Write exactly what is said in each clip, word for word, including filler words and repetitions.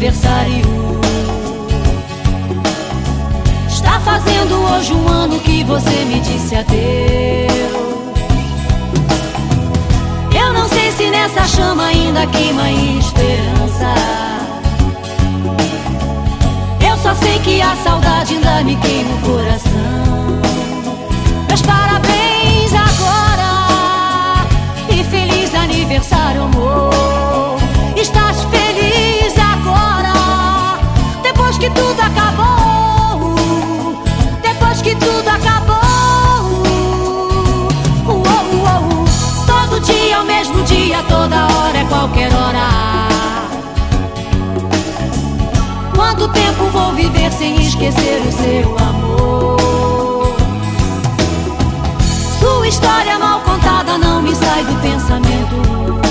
aniversário. Está fazendo hoje um ano que você me disse adeus. Eu não sei se nessa chama ainda queima esperança. Eu só sei que a saudade ainda me queima o coração. Meus parabéns agora e feliz aniversário, amor. Estás feliz agora, depois que tudo acabou, depois que tudo acabou. Uou, uou. Todo dia é o mesmo dia, toda hora é qualquer hora. Quanto tempo vou viver sem esquecer o seu amor? Sua história mal contada não me sai do pensamento.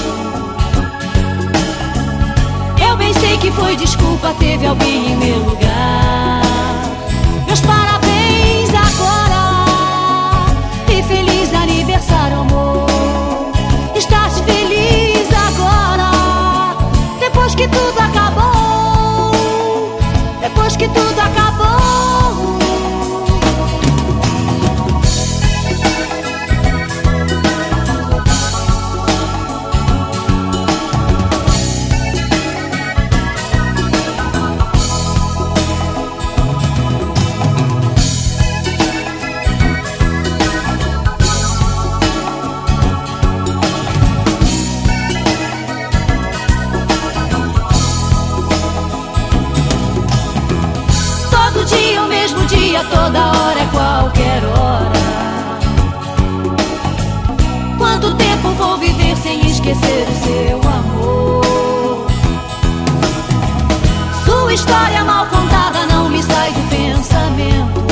Eu bem sei que foi desculpa, teve alguém em meu lugar. Meus parabéns agora e feliz aniversário, amor. Estás feliz agora, depois que tudo acabou, depois que tudo acabou. Toda hora é qualquer hora. Quanto tempo vou viver sem esquecer o seu amor? Sua história mal contada não me sai do pensamento.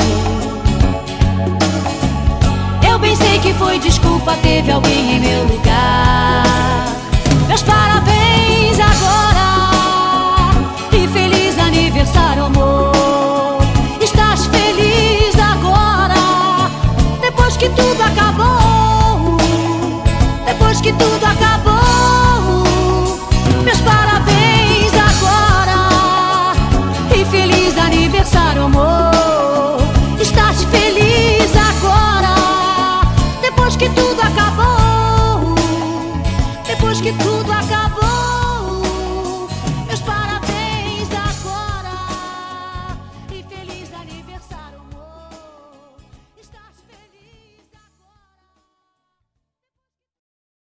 Eu bem sei que foi desculpa, teve alguém em meu lugar. Meus parabéns agora e feliz aniversário, amor. Estás feliz agora, depois que tudo acabou, depois que tudo acabou. Meus parabéns agora e feliz aniversário, amor. Estás feliz agora, depois que tudo acabou, depois que tudo acabou.